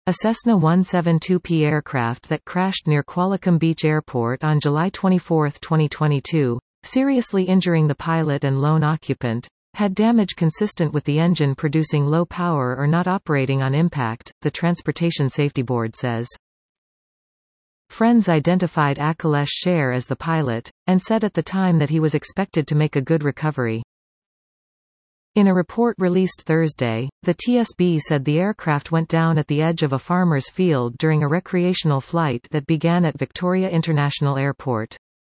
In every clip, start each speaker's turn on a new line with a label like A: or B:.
A: A Cessna 172P aircraft that crashed near Qualicum Beach Airport on July 24, 2022, seriously injuring the pilot and lone occupant, had damage consistent with the engine producing low power or not operating on impact, the Transportation Safety Board says. Friends identified Akhilesh Sher as the pilot, and said at the time that he was expected to make a good recovery. In a report released Thursday, the TSB said the aircraft went down at the edge of a farmer's field during a recreational flight that began at Victoria International Airport.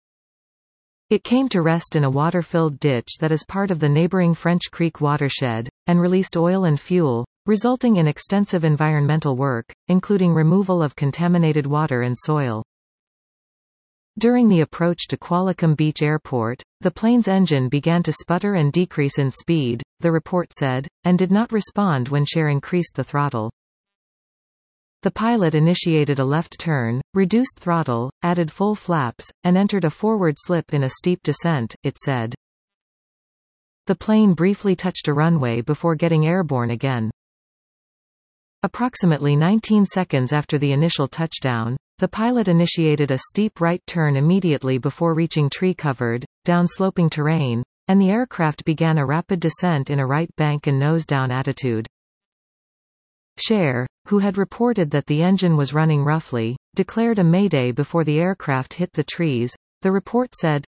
A: It came to rest in a water-filled ditch that is part of the neighboring French Creek watershed, and released oil and fuel, resulting in extensive environmental work, including removal of contaminated water and soil. During the approach to Qualicum Beach Airport, the plane's engine began to sputter and decrease in speed, the report said, and did not respond when Sher increased the throttle. The pilot initiated a left turn, reduced throttle, added full flaps, and entered a forward slip in a steep descent, it said. The plane briefly touched a runway before getting airborne again. Approximately 19 seconds after the initial touchdown, the pilot initiated a steep right turn immediately before reaching tree-covered, down-sloping terrain, and the aircraft began a rapid descent in a right bank and nose-down attitude. Sher, who had reported that the engine was running roughly, declared a mayday before the aircraft hit the trees, the report said.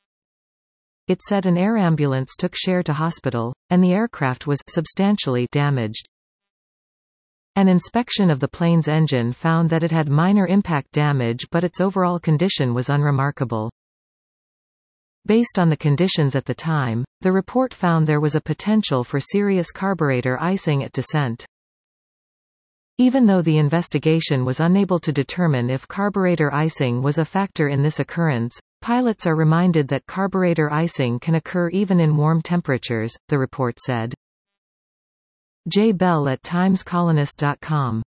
A: It said an air ambulance took Sher to hospital, and the aircraft was substantially damaged. An inspection of the plane's engine found that it had minor impact damage, but its overall condition was unremarkable. Based on the conditions at the time, the report found there was a potential for serious carburetor icing at descent. Even though the investigation was unable to determine if carburetor icing was a factor in this occurrence, pilots are reminded that carburetor icing can occur even in warm temperatures, the report said. Jay Bell at TimesColonist.com